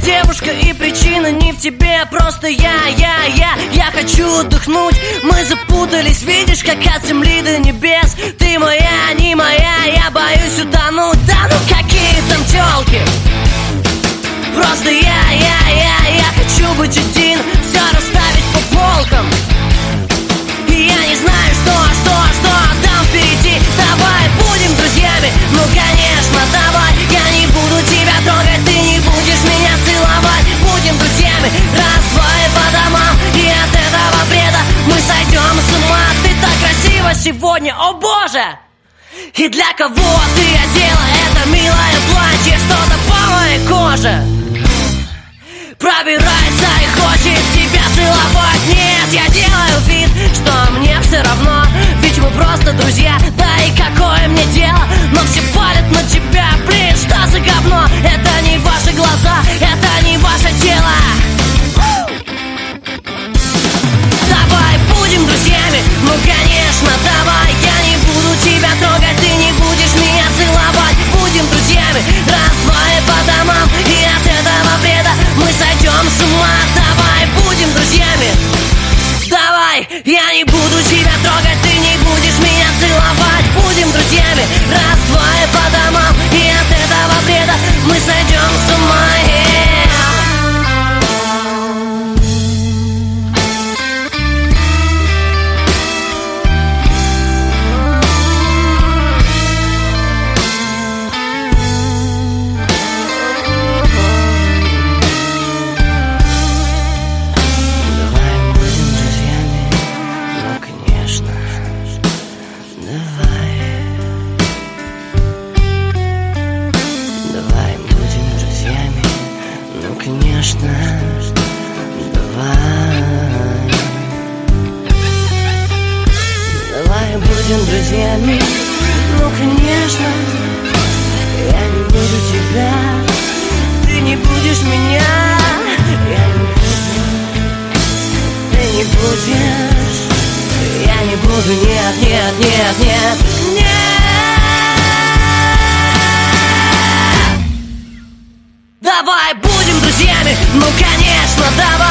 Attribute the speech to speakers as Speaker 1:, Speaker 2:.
Speaker 1: девушка, и причина не в тебе, просто я хочу отдохнуть. Мы запутались, видишь, как от земли до небес. Ты моя, не моя, я боюсь утонуть. Да ну какие там тёлки, просто я хочу быть один, все расставить по полкам. И я не знаю, что там впереди. Давай будем друзьями, ну конечно, давай. Я не буду тебя трогать, ты не будешь меня целовать. Будем друзьями, раз, два и по домам. И от этого бреда мы сойдем с ума. Ты так красива сегодня, о боже! И для кого ты одела это милое платье? Что-то по моей коже пробирается и хочет тебя целовать. Нет, я делаю вид, что мне все равно, ведь мы просто друзья. Да и какое мне дело, но все палят на тебя. Блин, что за говно? Это не ваши глаза, это не ваше тело. Давай будем друзьями, ну конечно, давай. Я не буду тебя трогать, ты не будешь меня целовать. Будем друзьями, раз, два и по домам. И от этого бреда мы сойдем с ума. Давай будем друзьями, давай. Я не буду тебя трогать, ты не будешь меня целовать. Будем друзьями, раз, два и по домам. И от этого бреда мы сойдем с ума. Давай будем друзьями, ну конечно. Я не буду тебя, ты не будешь меня. Я не буду, ты не будешь. Я не буду, нет, нет, нет, нет, нет. Давай будем друзьями, ну конечно, давай.